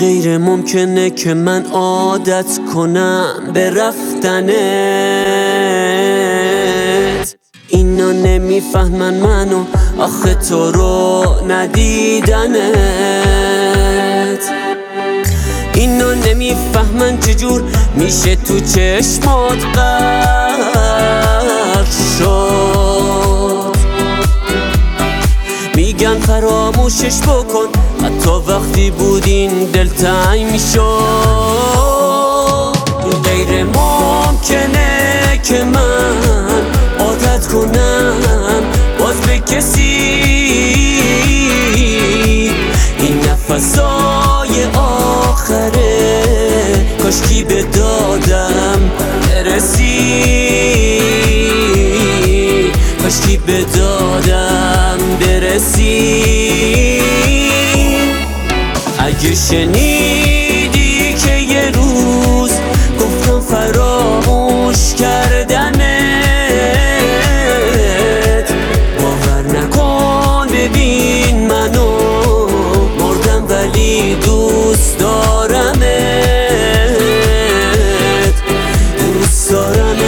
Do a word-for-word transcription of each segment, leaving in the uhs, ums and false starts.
غیر ممکنه که من عادت کنم به رفتنت. اینا نمیفهمن منو آخه تو رو ندیدنت. اینا نمیفهمن چجور میشه تو چشمات غرق شد. میگن فراموشش بکن حتی وقتی بودین دلتنگ میشد. غیر ممکنه که من عادت کنم باز به کسی. این نفسای آخره کاشکی به دادم برسی. کاشکی به دادم برسی. اگه شنیدی که یه روز گفتم فراموش کردنت، باور نکن ببین منو مردم ولی دوست دارمت. دوست دارمت.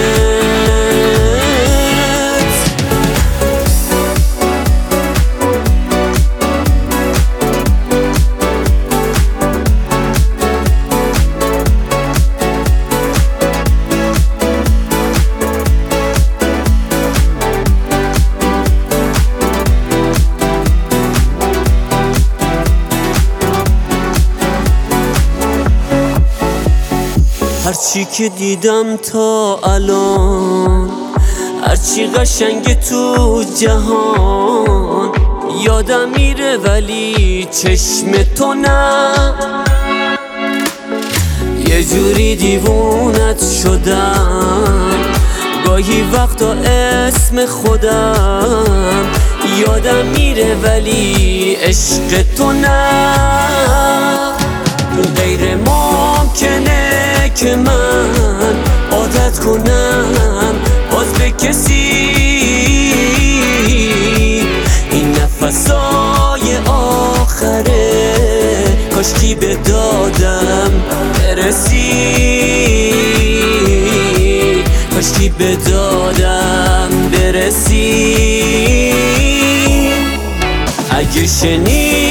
هرچی که دیدم تا الان، هرچی قشنگ تو جهان، یادم میره ولی چشم تو نه. یه جوری دیوونت شدم گاهی وقتا اسم خودم یادم میره ولی عشق تو نه. غیر ممکنه که من عادت کنم باز به کسی. این نفسای آخره کاشکی به دادم برسی. کاشکی به دادم برسی. اگه شنی